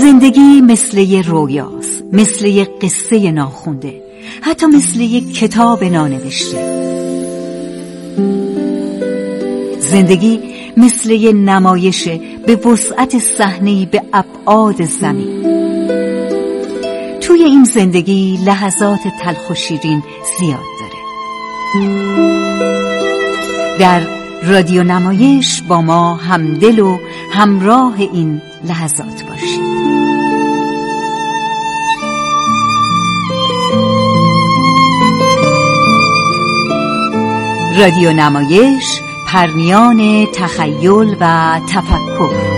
زندگی مثل یه رویاست، مثل یه قصه ناخونده، حتی مثل یه کتاب نانوشته. زندگی مثل یه نمایشه به وسعت صحنه‌ای به ابعاد زمین. توی این زندگی لحظات تلخ و شیرین زیاد داره. در رادیو نمایش با ما همدل و همراه این لحظات باشید. رادیو نمایش، پرمیان تخیل و تفکر.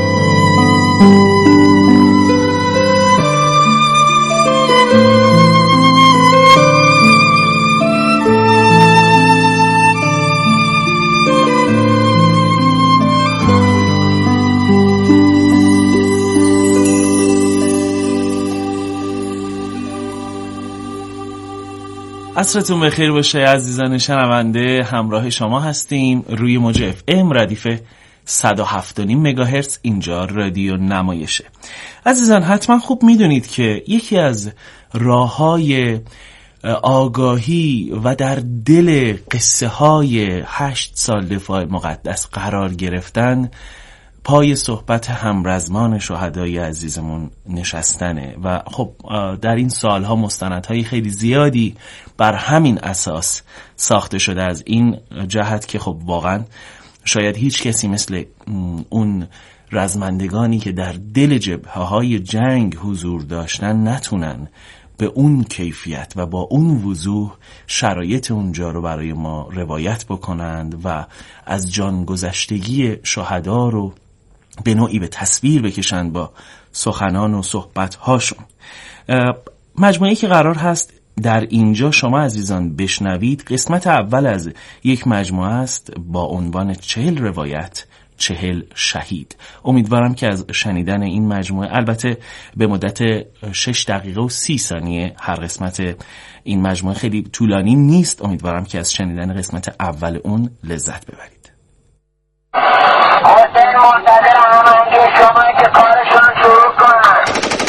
عصرتون بخیر باشه عزیزان شنونده، همراه شما هستیم روی موج FM ردیف 107.5 مگاهرتز. اینجا رادیو نمایشه. عزیزان حتما خوب میدونید که یکی از راه‌های آگاهی و در دل قصه های 8 سال دفاع مقدس قرار گرفتن پای صحبت همرزمان شهدای عزیزمون نشستنه و خب در این سالها مستندهای خیلی زیادی بر همین اساس ساخته شده، از این جهت که خب واقعا شاید هیچ کسی مثل اون رزمندگانی که در دل جبهه‌های جنگ حضور داشتن نتونن به اون کیفیت و با اون وضوح شرایط اونجا رو برای ما روایت بکنند و از جان گذشتگی شهدا رو به نوعی به تصویر بکشند با سخنان و صحبت‌هاشون. مجموعه‌ای که قرار هست در اینجا شما عزیزان بشنوید قسمت اول از یک مجموعه است با عنوان 40 روایت 40 شهید. امیدوارم که از شنیدن این مجموعه، البته به مدت 6 دقیقه و 30 ثانیه هر قسمت این مجموعه خیلی طولانی نیست، امیدوارم که از شنیدن قسمت اول اون لذت ببرید. حسین منتظر همانگی شما که کارشون شروع کنن.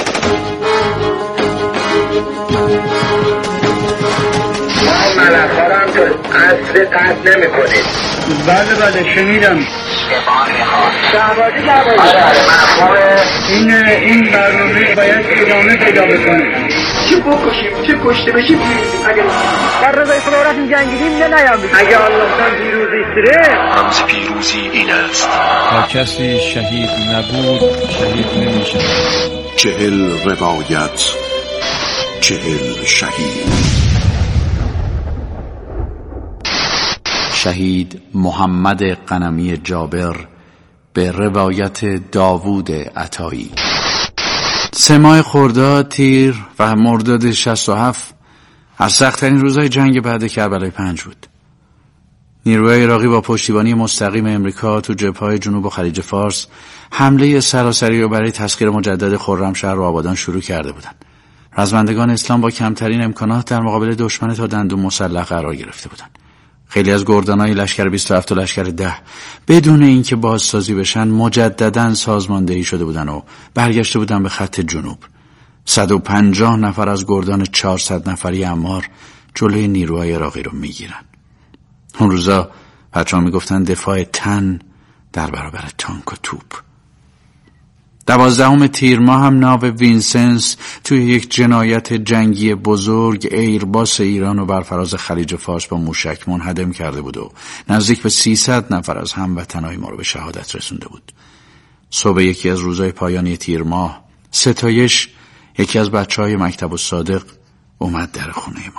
ملک‌ها هم تو اصل قطع نمی کنید. بله شنیدم. شهبازی آره این برنامه باید ادامه پیدا بکنه. چه بکشیم چه کشته بشیم اگه در رضای خدا رفتیم جنگیدیم نیام. اگه الله پیروزی سره رمز پیروزی این است: تا کسی شهید نبود شهید نمیشه. 40 روایت 40 شهید. شهید محمد غنمی جابر به روایت داوود عطایی. 3 ماه خرداد تیر و مرداد 67 از سخت‌ترین روزهای جنگ بعد کربلای 5 بود. نیروهای عراقی با پشتیبانی مستقیم امریکا تو جبهه‌های جنوب و خلیج فارس حمله سراسری رو برای تسخیر مجدد خرمشهر و آبادان شروع کرده بودند. رزمندگان اسلام با کمترین امکانات در مقابل دشمن تا دندون مسلح قرار گرفته بودند. خیلی از گردانهای لشکر 27 و لشکر 10 بدون اینکه بازسازی بشن مجدداً سازماندهی شده بودن و برگشته بودن به خط جنوب. 150 نفر از گردان 400 نفری عمار جلوی نیروهای عراقی رو میگیرن. اون روزا بچه‌ها میگفتن دفاع تن در برابر تانک و توپ. 12 تیر ماه هم ناو وینسنس توی یک جنایت جنگی بزرگ ایرباس ایران و بر فراز خلیج فارس با موشک منهدم کرده بود و نزدیک به 300 نفر از هموطنای ما رو به شهادت رسونده بود. صبح یکی از روزهای پایانی تیر ماه، ستایش یکی از بچه‌های مکتب الصادق اومد در خونه ما.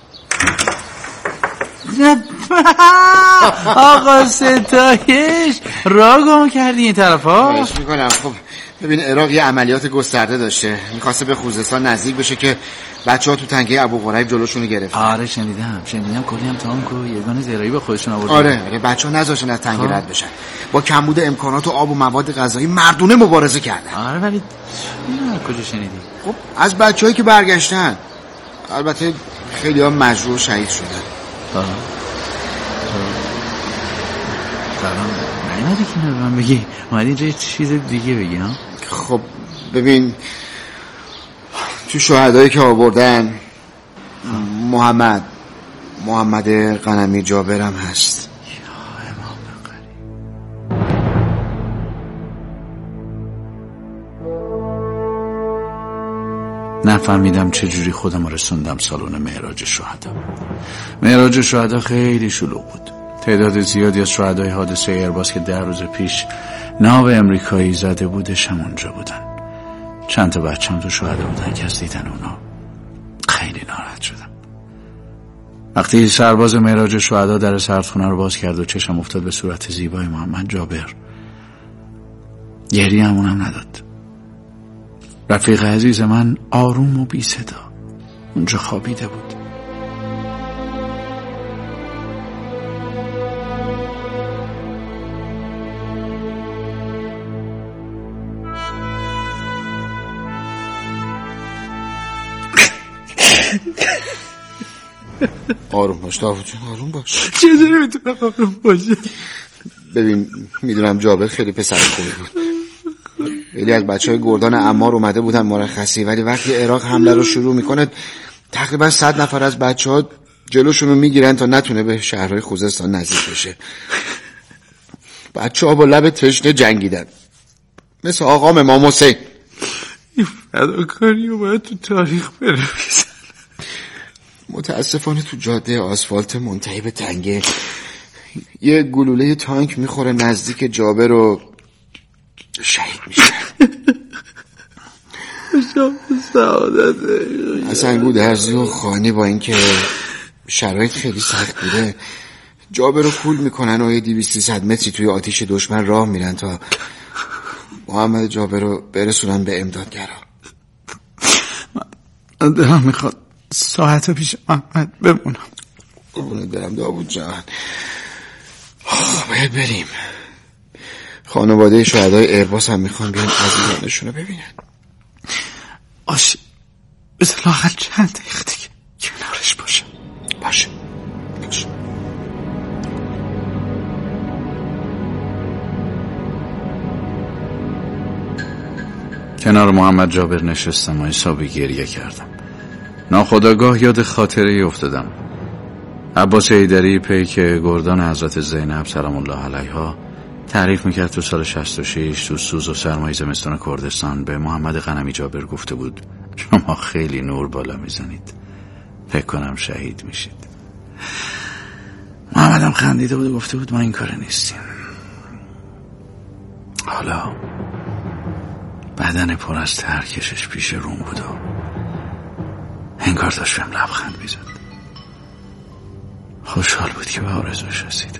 آقا ستایش راه گم کردی این طرفا؟ خواهش میکنم. خب ببین عراق یه عملیات گسترده داشته، میخواسته به خوزستان نزدیک بشه که بچه‌ها تو تنگه ابوغریب جلوشونو گرفتن. آره شنیدم کلی هم تانک و یگان زیرایی به خودشون آوردن. آره بچه‌ها نذاشتن از تنگه رد بشن، با کمبود امکانات و آب و مواد غذایی مردونه مبارزه کردن. آره ولی کجا شنیدی؟ خب از بچه‌هایی که برگشتن، البته خیلی‌ها مجروح و شهید شدن. نیومدی که من بگی، اومدی اینجا یه چیز دیگه بگی ها؟ خب ببین تو شهدایی که آوردن محمد غنمی جابرم هست. نفهمیدم چجوری خودم رسوندم سالن معراج شهدا. معراج شهدا خیلی شلوغ بود. تعداد زیادی از شهدای حادثه ایرباس که 10 روز پیش ناو امریکایی زده بودش هم اونجا بودن. چند تا بچه‌م تو شهدا بودن که از دیدن اونا خیلی ناراحت شدم. وقتی سرباز معراج شهدا در سردخونه رو باز کرد و چشم افتاد به صورت زیبای محمد جابر، گریه همونم نداد. رفیق عزیز من آروم و بی صدا اونجا خوابیده بود. آروم باش داوود جون، آروم باش. چجوری میتونم آروم باشه؟ ببین میدونم جابر خیلی پسر خوبی بود، خیلی از بچهای گردان عمار اومده بودن مرخصی، ولی وقتی عراق حمله رو شروع میکنه تقریبا 100 نفر از بچه‌ها جلوشون رو میگیرن تا نتونه به شهرهای خوزستان نزدیک بشه. بچه‌ها با لب تشنه جنگیدن مثل آقام امام حسین. این فداکاری رو باید تو تاریخ بنویسن. متاسفانه تو جاده آسفالت منتهی به تنگه یه گلوله تانک میخوره نزدیک جابر رو شهید میشه. شب سعادت حسن درزی و خانی با اینکه شرایط خیلی سخت بوده جابر رو کول میکنن و 200-300 متری توی آتیش دشمن راه میرن تا محمد جابر رو برسونن به امدادگرا. من دلم میخواد ساعت پیش محمد بمونم. قربونت برم داوود جان، باید بریم. خانواده شهدای ایرباس هم میخوان بیان عزیزانشون رو ببینن. باشه بذار لااقل چند دقیقه دیگه کنارش باشم. باشه. کنار محمد جابر نشستم و حسابی گریه کردم. ناخودآگاه یاد خاطره افتادم. عباس حیدری پیک گردان حضرت زینب سلام الله علیها تعریف میکرد تو سال 66 تو سوز و سرمای زمستان کردستان به محمد غنمی جابر گفته بود شما خیلی نور بالا میزنید، فکر کنم شهید میشید. محمدم خندیده بود و گفته بود ما این کاره نیستیم. حالا بدن پر از ترکشش پیش روم بود و انگار داشت بهم لبخند میزد. خوشحال بود که به آرزوش رسید.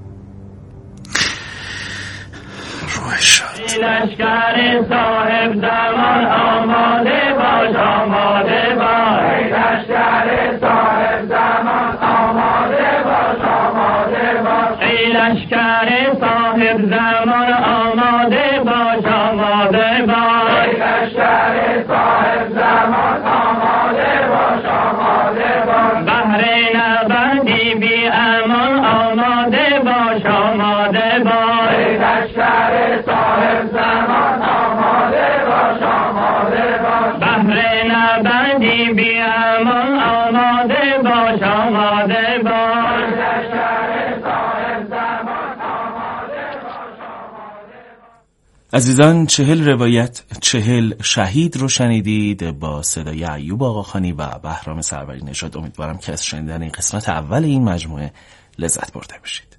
روح شاد. لشکر صاحب زمان آماده باش، آماده باش. لشکر صاحب زمان آماده باش، آماده باش. لشکر صاحب زمان آماده باش، آماده باش. لشکر صاحب زمان آماده باش، آماده باش. بهر نبردی بی امان آماده باش، آماده باش. لشکر صاحب زمان آماده باش، آماده باش. بهر نبردی بی امان آماده باش، آماده باش. لشکر صاحب زمان آماده باش، آماده باش. عزیزان 40 روایت 40 شهید رو شنیدید با صدای ایوب آقاخانی و بهرام سروری نژاد. امیدوارم که از شنیدن این قسمت اول این مجموعه لذت برده باشید.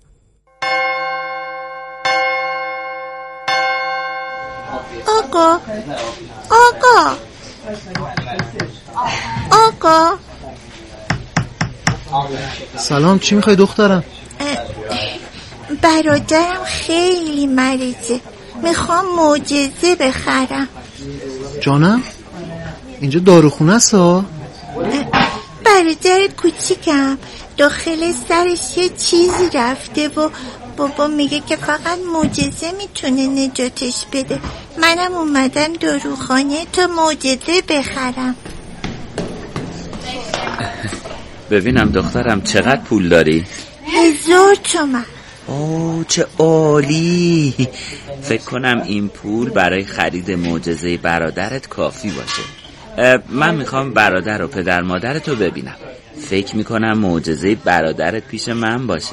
آقا سلام، چی میخوای دخترم؟ برادرم خیلی مریضه، میخوام معجزه بخرم. جانم اینجا داروخونه است ها؟ برادر کوچیکم داخل سرش یه چیزی رفته و بابا میگه که فقط معجزه میتونه نجاتش بده. منم اومدم داروخانه تا معجزه بخرم. ببینم دخترم چقدر پول داری؟ 1000 تومن. اوه چه عالی. فکر کنم این پول برای خرید معجزه برادرت کافی باشه. من میخوام برادر و پدر مادرتو ببینم. فکر میکنم معجزه برادرت پیش من باشه.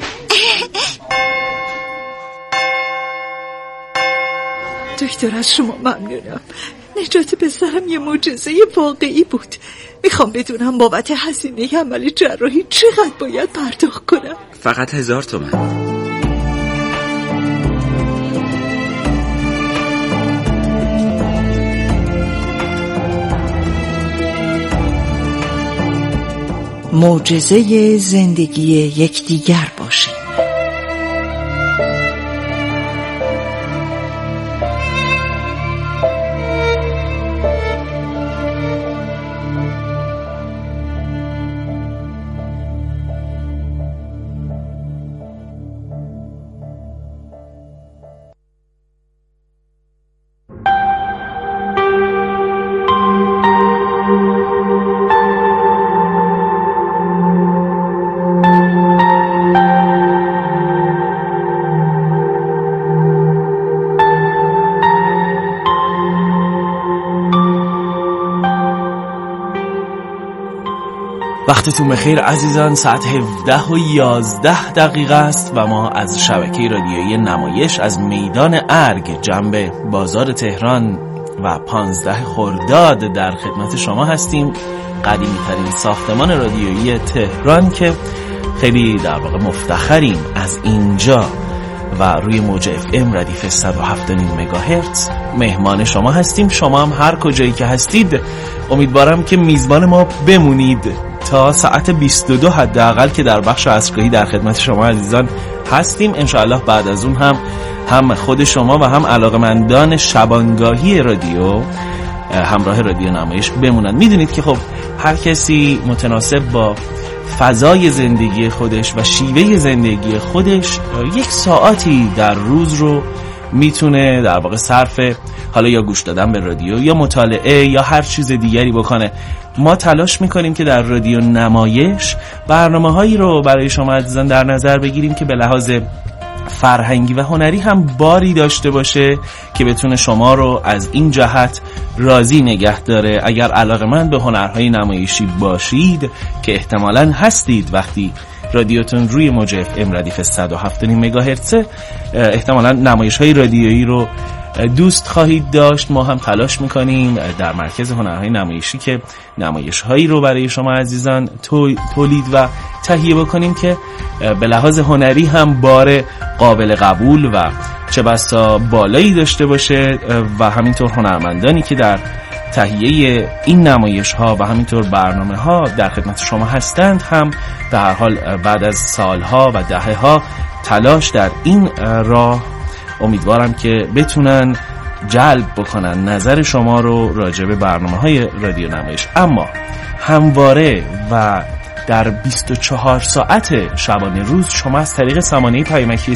دکتر از شما ممنونم. نجات پسرم یه معجزه واقعی بود. میخوام بدونم بابت هزینه عمل جراحی چقدر باید پرداخت کنم؟ فقط 1000 تومان. معجزه زندگی یکدیگر باشید. وقتتون بخیر عزیزان. ساعت 17:11 است و ما از شبکه رادیویی نمایش از میدان ارگ جنب بازار تهران و 15 خرداد در خدمت شما هستیم. قدیمی ترین ساختمان رادیویی تهران که خیلی در واقع مفتخریم از اینجا و روی موج FM ردیف 107.5 مگاهرتز مهمان شما هستیم. شما هم هر کجایی که هستید امیدوارم که میزبان ما بمونید تا ساعت 22 حداقل که در بخش عصرگاهی در خدمت شما عزیزان هستیم. انشاءالله بعد از اون هم خود شما و هم علاقمندان شبانگاهی رادیو همراه رادیو نمایش بمونن. میدونید که خب هر کسی متناسب با فضای زندگی خودش و شیوه زندگی خودش یک ساعتی در روز رو میتونه در واقع صرف حالا یا گوش دادن به رادیو یا مطالعه یا هر چیز دیگری بکنه. ما تلاش میکنیم که در رادیو نمایش برنامه‌هایی رو برای شما عزیزان در نظر بگیریم که به لحاظ فرهنگی و هنری هم باری داشته باشه که بتونه شما رو از این جهت راضی نگه داره. اگر علاقه‌مند به هنرهای نمایشی باشید که احتمالاً هستید وقتی رادیوتون روی موج FM ردیف 107.5 مگاهرتز، احتمالاً نمایش‌های رادیویی رو دوست خواهید داشت. ما هم تلاش میکنیم در مرکز هنرهای نمایشی که نمایش‌هایی رو برای شما عزیزان تولید و تهیه بکنیم که به لحاظ هنری هم بار قابل قبول و چه بسا بالایی داشته باشه و همینطور هنرمندانی که در تهیه این نمایش‌ها و همینطور برنامه‌ها در خدمت شما هستند هم به هر حال بعد از سالها و دهه‌ها تلاش در این راه امیدوارم که بتونن جلب بکنن نظر شما رو راجع به برنامه‌های رادیو نمایش. اما همواره و در 24 ساعت شبانه روز شما از طریق سامانه پیامکی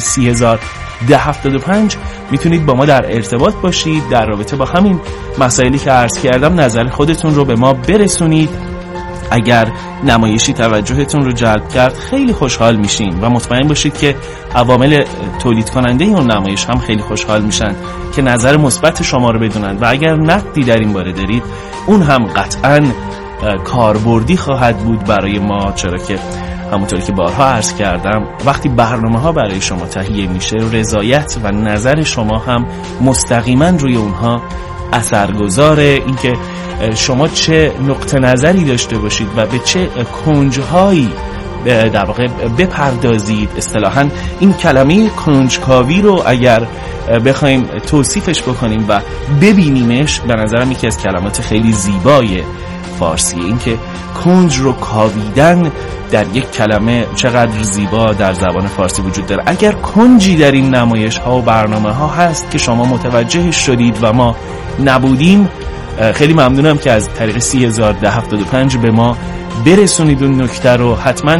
301075 میتونید با ما در ارتباط باشید. در رابطه با همین مسائلی که عرض کردم نظر خودتون رو به ما برسونید. اگر نمایشی توجهتون رو جلب کرد خیلی خوشحال میشیم و مطمئن باشید که عوامل تولید کننده اون نمایش هم خیلی خوشحال میشن که نظر مثبت شما رو بدونن و اگر نقدی در این باره دارید اون هم قطعاً کاربردی خواهد بود برای ما، چرا که همونطوری که بارها عرض کردم وقتی برنامه‌ها برای شما تهیه میشه رضایت و نظر شما هم مستقیما روی اونها اثرگذاره. اینکه شما چه نقطه نظری داشته باشید و به چه کنجهایی در واقع بپردازید. اصطلاحاً این کلمه کنجکاوی رو اگر بخوایم توصیفش بکنیم و ببینیمش به نظرم یکی از کلمات خیلی زیبای فارسی. این که کنج رو کاویدن در یک کلمه چقدر زیبا در زبان فارسی وجود داره. اگر کنجی در این نمایش ها و برنامه ها هست که شما متوجهش شدید و ما نبودیم، خیلی ممنونم که از طریق 301075 به ما برسونید اون نکته رو. حتما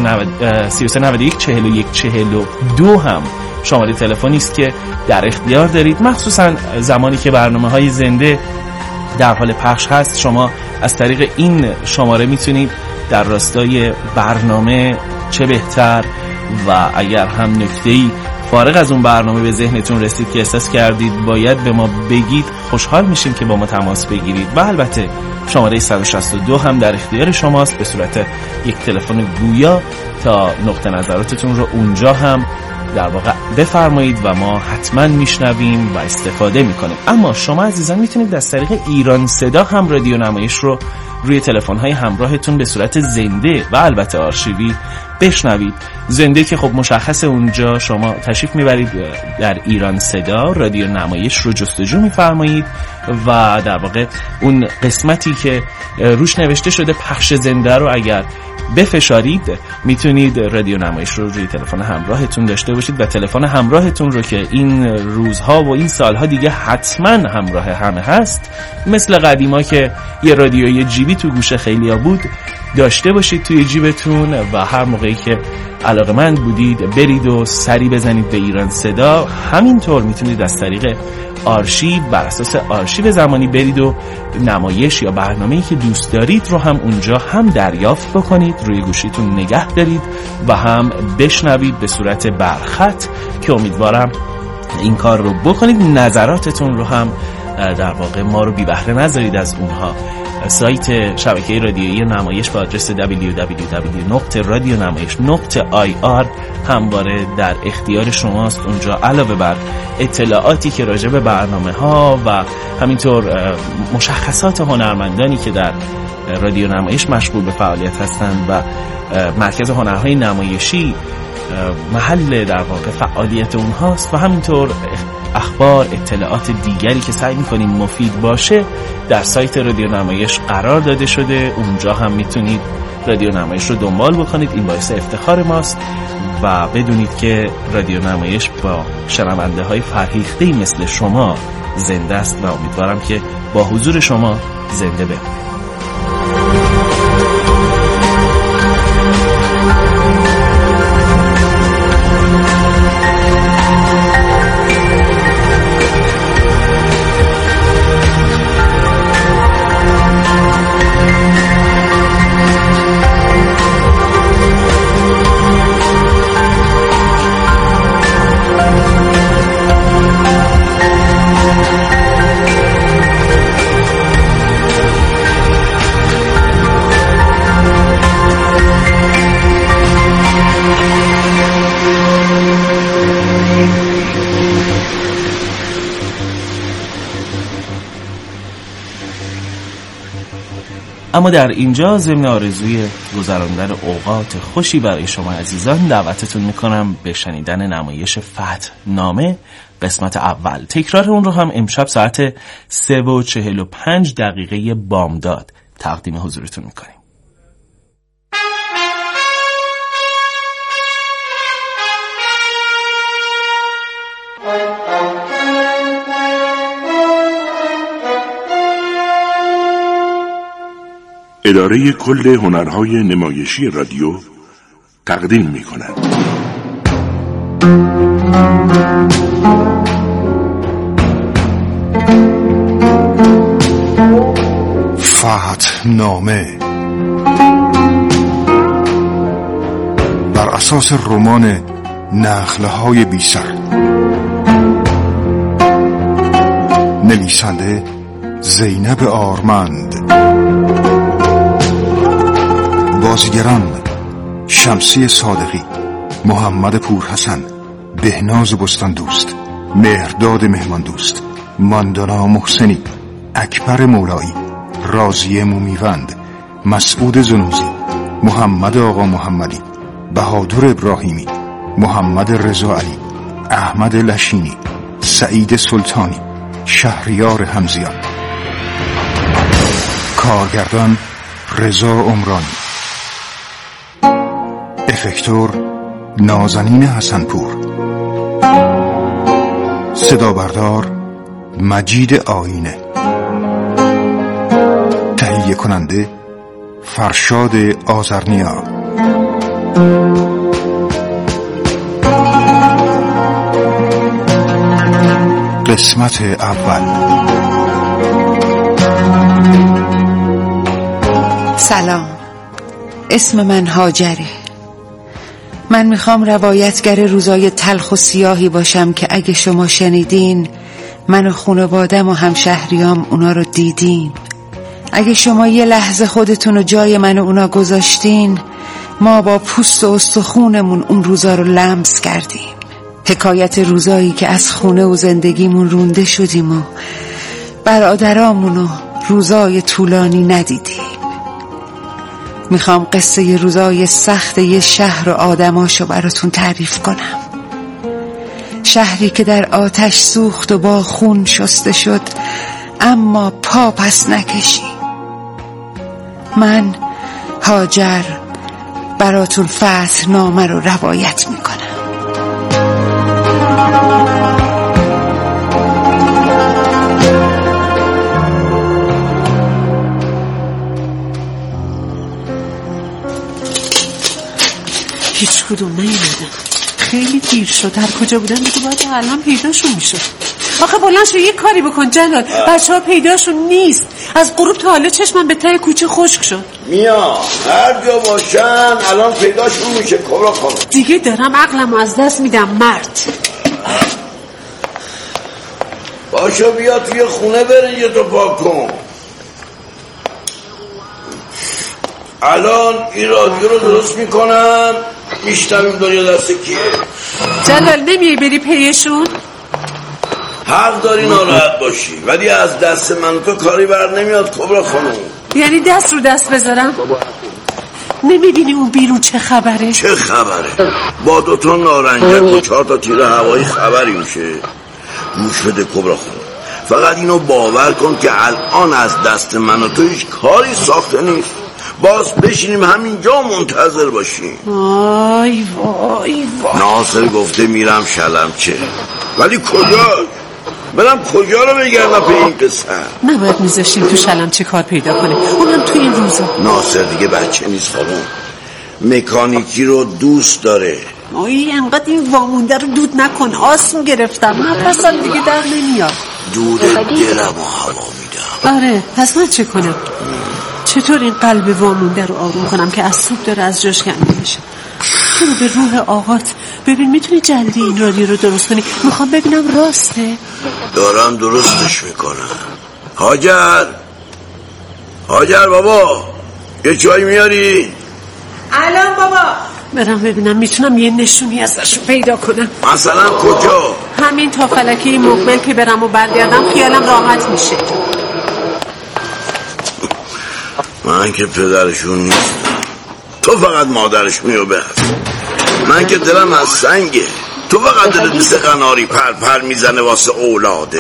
3391 41 42 هم شماره تلفنی است که در اختیار دارید، مخصوصا زمانی که برنامه‌های زنده در حال پخش هست. شما از طریق این شماره میتونید در راستای برنامه چه بهتر و اگر هم نکته‌ای فارغ از اون برنامه به ذهنتون رسید که احساس کردید باید به ما بگید، خوشحال میشیم که با ما تماس بگیرید و البته شماره 162 هم در اختیار شماست به صورت یک تلفن گویا تا نقطه نظراتتون رو اونجا هم در واقع بفرمایید و ما حتما میشنویم و استفاده میکنیم. اما شما عزیزان میتونید از طریق ایران صدا هم رادیو نمایش رو روی تلفن‌های همراهتون به صورت زنده و البته آرشیوی بشنوید. زنده که خب مشخص، اونجا شما تشریف میبرید در ایران صدا، رادیو نمایش رو جستجو میفرمایید و در واقع اون قسمتی که روش نوشته شده پخش زنده رو اگر بفشارید میتونید رادیو نمایش رو روی تلفن همراهتون داشته باشید و تلفن همراهتون رو که این روزها و این سالها دیگه حتما همراه همه هست، مثل قدیما که یه رادیوی جیبی تو گوش خیلیا بود، داشته باشید توی جیبتون و هر موقعی که علاقه‌مند بودید برید و سری بزنید به ایران صدا. همینطور میتونید از طریق آرشیو بر اساس آرشیو زمانی برید و نمایش یا برنامه‌ای که دوست دارید رو هم اونجا هم دریافت بکنید، روی گوشیتون نگه دارید و هم بشنوید به صورت برخط که امیدوارم این کار رو بکنید. نظراتتون رو هم در واقع ما رو بی بهره نذارید از اونها. سایت شبکه رادیویی نمایش با آدرس www.radionamayish.ir همواره در اختیار شماست. اونجا علاوه بر اطلاعاتی که راجع به برنامه ها و همینطور مشخصات هنرمندانی که در رادیو نمایش مشغول به فعالیت هستند و مرکز هنرهای نمایشی محل در واقع فعالیت اونهاست و همینطور اخبار، اطلاعات دیگری که سعی می‌کنیم مفید باشه در سایت رادیو نمایش قرار داده شده. اونجا هم میتونید رادیو نمایش رو دنبال بکنید. این باعث افتخار ماست و بدونید که رادیو نمایش با شنونده‌های فرهیخته‌ای مثل شما زنده است و امیدوارم که با حضور شما زنده بمونه. اما در اینجا ضمن آرزوی گذراندن اوقات خوشی برای شما عزیزان دعوتتون میکنم به شنیدن نمایش فتح نامه قسمت اول. تکرار اون رو هم امشب ساعت 3:45 بامداد تقدیم حضورتون میکنیم. اداره کل هنرهای نمایشی رادیو تقدیم می‌کند. فتح نامه بر اساس رمان نخله‌های بی‌سر، نویسنده زینب آرمند، بازیگران شمسی صادقی، محمد پورحسن، بهناز بستان دوست، مهرداد مهمان دوست، ماندانا محسنی، اکبر مولایی، راضیه مومیوند، مسعود زنوزی، محمد آقا محمدی، بهادر ابراهیمی، محمد رضا علی، احمد لشینی، سعید سلطانی، شهریار حمزیان. کارگردان رضا عمرانی، افکتور نازنین حسنپور، صدا بردار مجید آینه، تهیه کننده فرشاد آذرنیا. قسمت اول. سلام، اسم من هاجره. من میخوام روایتگر روزای تلخ و سیاهی باشم که اگه شما شنیدین، من و خانوادم و همشهریام اونا رو دیدیم. اگه شما یه لحظه خودتون رو جای من و اونا گذاشتین، ما با پوست و استخونمون اون روزا رو لمس کردیم. حکایت روزایی که از خونه و زندگیمون رونده شدیم و برادرامون و روزای طولانی ندیدیم. میخوام قصه ی روزای سخت یه شهر و آدماشو براتون تعریف کنم. شهری که در آتش سوخت و با خون شسته شد، اما پا پس نکشید. من هاجر براتون فتح نامه رو روایت میکنم. هیچ کدوم نیومدن. خیلی دیر شد. هر کجا بودن دیگه باید الان پیداشون میشد. آخه بلند شو یه کاری بکن جلال. بچه‌ها پیداشون نیست. از غروب تا حالا چشمم به ته کوچه خشک شد. میا هر جا باشن الان پیداشون میشه. کبرا خانم دیگه دارم عقلمو از دست میدم مرد. باشو بیا توی خونه برنج تو پاک کن. الان این رادیو رو درست میکنم، میشتمیم دنیا دست کیه. جلال نمیای بری پیشون؟ حق داری ناراحت باشی، ولی از دست من تو کاری بر نمیاد کبرا خانم. یعنی دست رو دست بذارم؟ نمیبینی اون بیرون چه خبره؟ چه خبره؟ با 2 نارنجک و 4 تیر هوایی خبری میشه. گوش بده کبرا خانم، فقط اینو باور کن که الان از دست من و تو هیچ کاری ساخته نیست. باز بشینیم همینجا منتظر باشیم. وای وای وای. ناصر گفته میرم شلمچه، ولی کجا؟ برم کجا رو بگردم به این پسر؟ نباید میذاشتیم تو شلمچه کار پیدا کنه، اونم تو این روزا. ناصر دیگه بچه نیست خانم، مکانیکی رو دوست داره. اوی انقدر این وامونده رو دود نکن، آسم گرفتم، نفسم دیگه در نمیاد. دود دلم و هوا میدم. آره پس من چه کنم؟ چطور این قلب وامونده رو آروم کنم که از صبح داره از جاش کنده میشه؟ تو رو به روح آقات ببین، میتونی جلدی این رادیو رو درست کنی؟ میخوام ببینم راسته. دارم درستش میکنم. هاجر بابا یه چای میاری؟ الان بابا. برم ببینم میتونم یه نشونی ازش پیدا کنم. مثلا کجا؟ همین تا فلکه مقبل که برم و برگردم خیالم راحت میشه. من که پدرشون نیستم، تو فقط مادرشونی رو بهست. من که دلم از سنگه، تو فقط دلت مثل قناری پر میزنه واسه اولادت.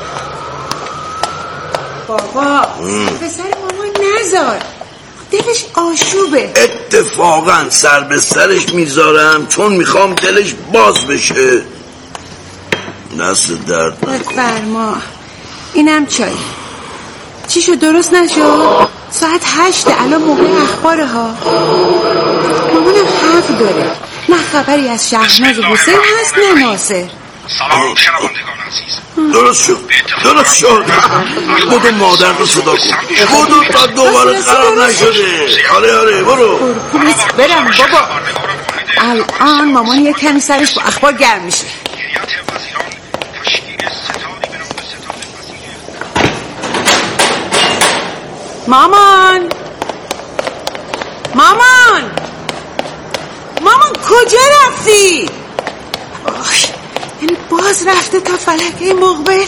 بابا پسر ماما نذار، دلش آشوبه. اتفاقا سر به سرش میذارم چون میخوام دلش باز بشه. دست درد بفرما. اینم چای. چی شد درست نشد؟ ساعت 8 الان موقع اخباره ها. مامانم حق داره، نه خبری از شهرناز و حسین هست نه ناصر. سلام شنوندگان عزیز. درست شد. بودو مادر رو صدا کن، بودو تا دوباره خراب نشده. آره برو. برم بابا. الان مامان یک کمی سرش با اخبار گرم میشه. مامان کجا رفتی؟ یعنی باز رفته تا فلکه مقبل.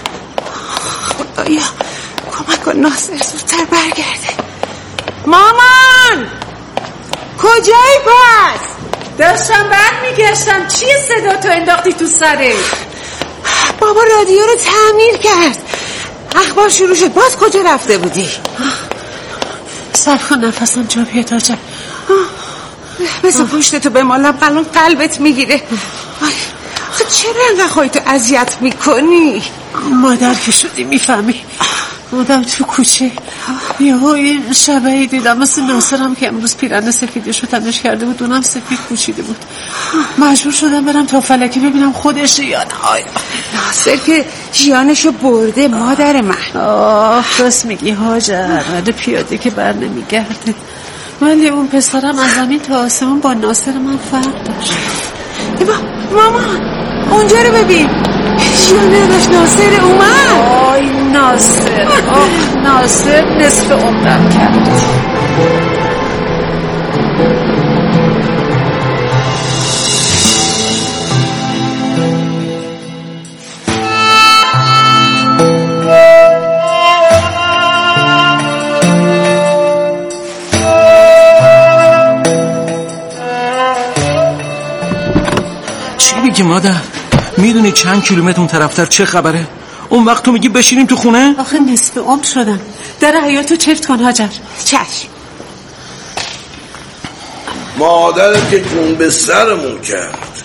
خدایا کمک کن ناصر زودتر برگرده. مامان کجایی پس؟ داشتم برمیگشتم. چیه صدا تو انداختی تو سرت؟ بابا رادیو رو تعمیر کرد، اخبار شروع شد. باز کجا رفته بودی؟ صبر کن نفسم جا بیاد آجا. بذار پشتتو بمالم، الان قلبت میگیره. چرا انقدر خودتو اذیت میکنی؟ مادر که شدی میفهمی. بودم تو کوچه یه شبهی دیدم مثل ناصرم که امروز پیرن سفیدشو تنش کرده بود، اونم سفید پوشیده بود. مجبور شدم برم تا فلکی ببینم خودش یا نه. ناصر که جیانشو برده مادر من. راست میگی هاجر، ولی پیاده که بر نمیگرده. ولی اون پسرم از زمین تا آسمون با ناصر من فرق داشت. مامان اونجا رو ببین. جونه داشت ناصر اومد. آی ناصر، آه ناصر نصف عمرم کرد. که مادر میدونی چند کیلومتر اون طرفتر چه خبره؟ اون وقت تو میگی بشینیم تو خونه؟ آخه نصف عمر شدم. در حیاتو چفت کن هاجر. چشم. مادرت که جون به سرمون کرد.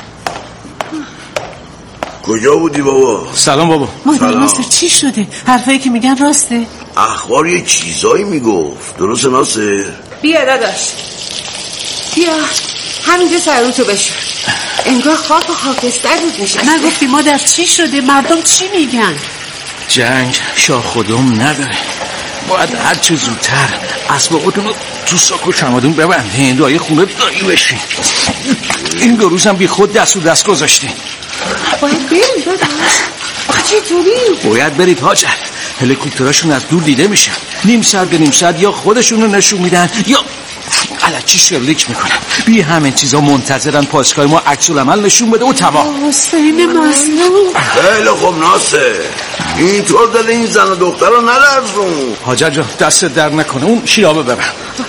کجا بودی بابا؟ سلام بابا. مادر ناصر چی شده؟ حرفایی که میگن راسته؟ اخبار یه چیزایی میگفت. درسته ناصر؟ بیا داداش بیا همینجا سرروتو بشور. انگار خاک و خاکستر بود نشسته. نگفتی مادر چی شده؟ مردم چی میگن؟ جنگ شاه خودم نداره. باید هر چه زودتر اسبابتون رو تو ساک و چمدون ببندین. دایی خونه دایی بشین. این دو روز هم بی خود دست و دست گذاشتین. باید بریم داداش. چطوری؟ باید برید هاجر. هلیکوپتراشون از دور دیده میشن. نیم ساعت به نیم ساعت یا خودشونو نشون میدن یا الکی شلیک میکنن. بی همین چیزا منتظرن پاسگاه ما عکس العمل نشون بده و تمام. حسین مظلوم. خیلی خوب ناصر، اینطور دل این زن و دختر رو نلرزون. حاجر جان دست در نکنه. اون شیابه ببن.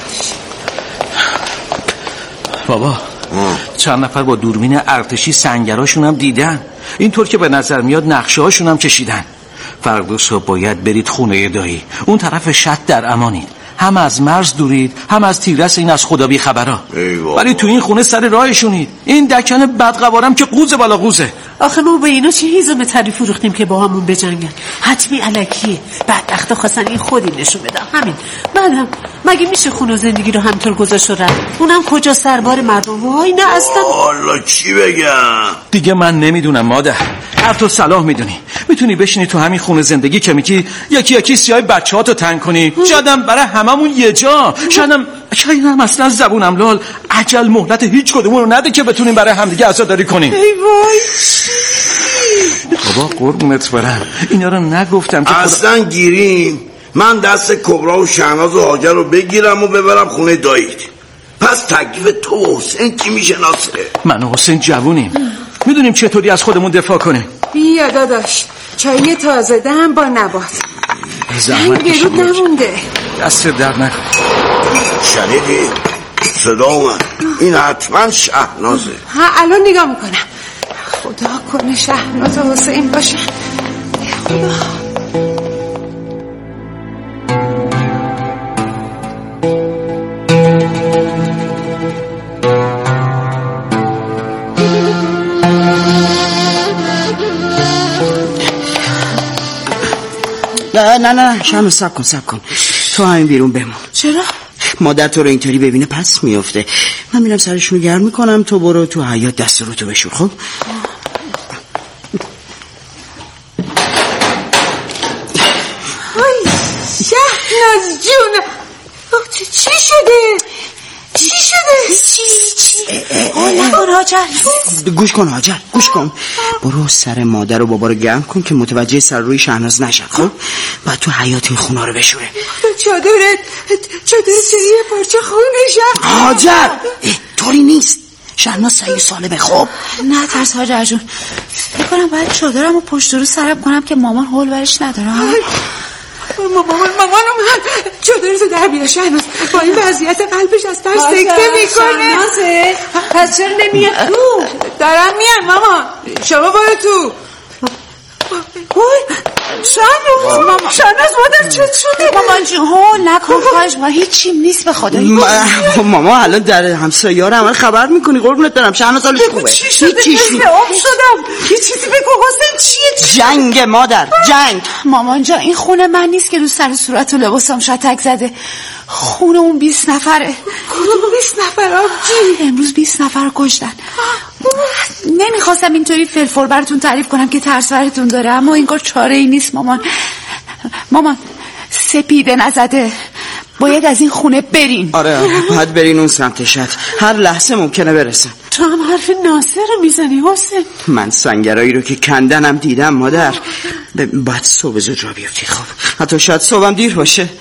بابا چند نفر با دوربین ارتشی سنگراشون هم دیدن. اینطور که به نظر میاد نقشه هاشون هم کشیدن. فردا صبح باید برید خونه دایی. اون طرف شط در امانید. هم از مرز دورید هم از تیرس این از خدا بی خبرا. ولی تو این خونه سر راهشونید. این دکن بدقوارم که قوزه بالا قوزه. آخه ما به اینا چه هیزم تری فروختیم که با همون بجنگن؟ حتمی الکیه. بدبختا خواستن این خودی نشون بدن. همین. بعدم مگه میشه خونه زندگی رو همطور گذاشت و رفت؟ اونم کجا سربار مردم؟ وای نه اصلا. والا چی بگم دیگه من نمیدونم مادر. هر تو صلاح میدونی. میتونی بشینی تو همین خونه زندگی که میگی یکی یکی سیای بچه‌هاتو تنگ کنی. شادم برای هممون یه جا. شایدم اصلا زبونم لال عجل مهلت هیچ کدومون رو نده که بتونیم برای همدیگه عزاداری کنیم. ای وای بابا قربونت برم اینا رو نگفتم که اصلا گیریم. من دست کبرا و شهناز و هاجر رو بگیرم و ببرم خونه دایید. پس تکلیف تو و حسین کی میشه ناصر؟ من و حسین جوونیم. میدونیم چطوری از خودمون دفاع کنیم. بیا داداش چای تازه دهم با نبات. زحمت گرود نمونده. دست در نکن. شنیدی؟ صدا اومد. این حتما شهنازه. ها الان نگاه میکنم. خدا کنه شهناز حسین باشه. خدا. نه شام سب کن تو همین بیرون بمون. چرا؟ مادر تو رو اینطوری ببینه پس میفته. من میرم سرشونو گرم میکنم تو برو تو حیاط دست رو تو بشور. خب وای شهناز جون چی شده؟ گوش کن هاجر گوش کن. برو سر مادر و بابا رو گرم کن که متوجه سر روی شهناز نشن. خب بعد تو حیاط این خونه رو بشوره. چادرت یه پارچه خونشم. هاجر طوری نیست. شهناز صحیح سالمه. خب نه ترس هاجر جون. فکر کنم باید چادرم رو پشت رو سرم کنم که مامان حول برش نداره. مامان اومد. چادرتو در بیار شهناز. با این وضعیت قلبش از ترس سکته میکنه. شهنازه پس چرا نمیاد تو؟ دارم میان مامان. شما برو تو. شهناز مادر چه شده؟ مامان جون هول نکن خواهش ما هیچی نیست به خدا. ماما الان در همسایه‌ها رو خبر میکنی. قربونت برم شهناز حالش خوبه. چی شده؟ شدم. یه چیزی بگو حسین چیه؟ جنگ مادر جنگ. مامان جان این خونه من نیست که رو سر صورت و لباسم شتک زده. خونه اون 20 نفره. کدوم 20 نفر آبجی؟ امروز 20 نفر کشتن. نمیخواستم اینطوری فلفل براتون تعریف کنم که ترس براتون داره اما اینگار چاره ای نیست مامان. سپیده نزده باید از این خونه برین. آره باید برین اون سمت شهر، هر لحظه ممکنه برسن. تو هم حرف ناصر رو میزنی حسین. من سنگرایی رو که کندنم دیدم مادر. باید صبح زود را بیفتی. خب حتی شاید صبحم دیر باشه.